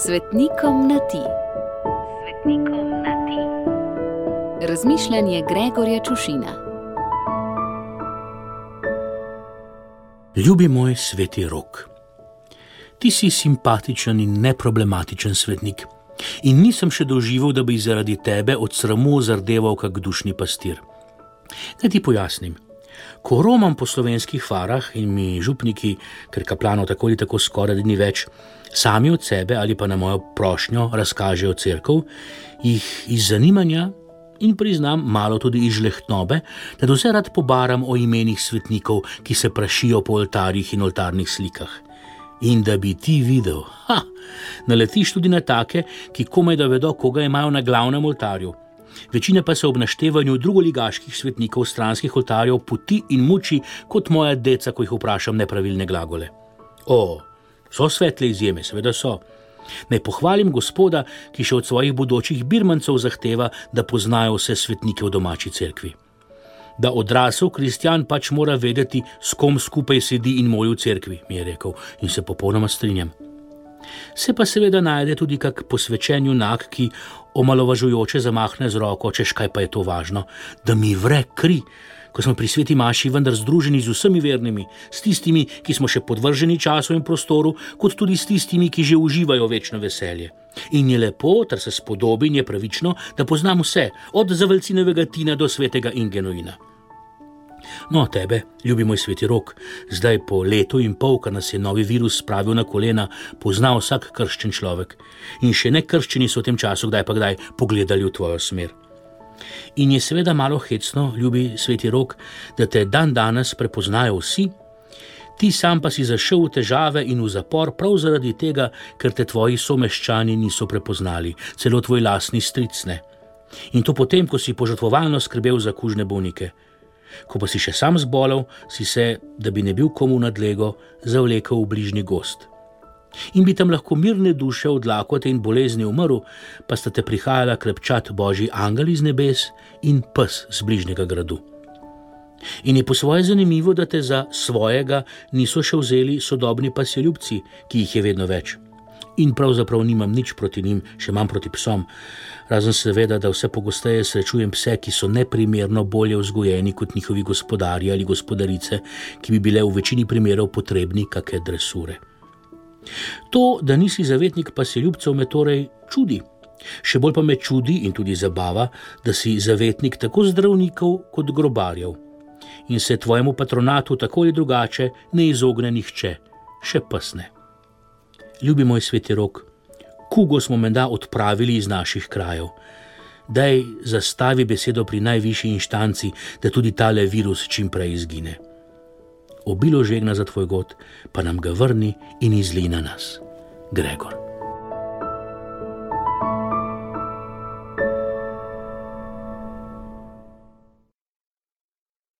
Svetnikom na ti. Svetnikom na ti. Razmišljanje Gregorja Čušina. Ljubi moj sveti Rok, ti si simpatičen in neproblematičen svetnik in nisem še doživel, da bi zaradi tebe od sramu zardeval kak dušni pastir. Da ti pojasnim. Ko romam po slovenskih farah in mi župniki, ker kaplanov tako ali tako skoraj ni več, sami od sebe ali pa na mojo prošnjo razkažejo cerkev, jih iz zanimanja in priznam malo tudi iz žlehtnobe, da vse rad pobaram o imenih svetnikov, ki se prašijo po oltarjih in oltarnih slikah. In da bi ti videl, naletiš tudi na take, ki komaj da vedo, koga imajo na glavnem oltarju. Večina pa se ob naštevanju drugoligaških svetnikov stranskih oltarjev poti in muči kot moja deca, ko jih vprašam nepravilne glagole. So svetle izjeme, seveda so. Naj pohvalim Gospoda, ki še od svojih bodočih birmancev zahteva, da poznajo vse svetnike v domači cerkvi. Da odrasel kristjan pač mora vedeti, s kom skupaj sedi in moli v cerkvi, mi je rekel, in se popolnoma strinjam. Se pa seveda najde tudi kak posvečen junak, ki omalovažujoče zamahne z roko, češ kaj pa je to važno, da mi vre kri, ko smo pri sveti maši vendar združeni z vsemi vernimi, s tistimi, ki smo še podvrženi času in prostoru, kot tudi s tistimi, ki že uživajo večno veselje. In je lepo, ter se spodobi in je pravično, da poznam vse, od Zavelcinovega Tina do svetega Ingenuina. No, tebe, ljubi moj sveti Rok, zdaj po letu in pol, ko nas je novi virus spravil na kolena, pozna vsak krščen človek. In še ne krščeni so v tem času kdaj pa kdaj pogledali v tvojo smer. In je seveda malo hecno, ljubi sveti Rok, da te dan danes prepoznajo vsi, ti sam pa si zašel v težave in v zapor prav zaradi tega, ker te tvoji someščani niso prepoznali, celo tvoj lastni stric ne. In to potem, ko si požrtvovalno skrbel za kužne bolnike. Ko pa si še sam zbolel, si se, da bi ne bil komu nadlego, zavlekel v bližnji gozd. In bi tam lahko mirne duše od lakote in bolezni umrl, pa sta te prihajala krepčat božji angel iz nebes in pes z bližnjega gradu. In je po svoje zanimivo, da te za svojega niso še vzeli sodobni pasjoljubci, ki jih je vedno več. In pravzaprav nimam nič proti njim, še manj proti psom, razen seveda, da vse pogosteje srečujem pse, ki so neprimerno bolje vzgojeni kot njihovi gospodarji ali gospodarice, ki bi bile v večini primerov potrebni kake dresure. To, da nisi zavetnik pasjoljubcev, me torej čudi. Še bolj pa me čudi in tudi zabava, da si zavetnik tako zdravnikov kot grobarjev. In se tvojemu patronatu tako ali drugače ne izogne nihče, še pes ne. Ljubi moj sveti Rok, kugo smo menda odpravili iz naših krajev. Daj zastavi besedo pri najvišji inštanci, da tudi tale virus čim prej izgine. Obilo žegna za tvoj god, pa nam ga vrni in izli na nas. Gregor.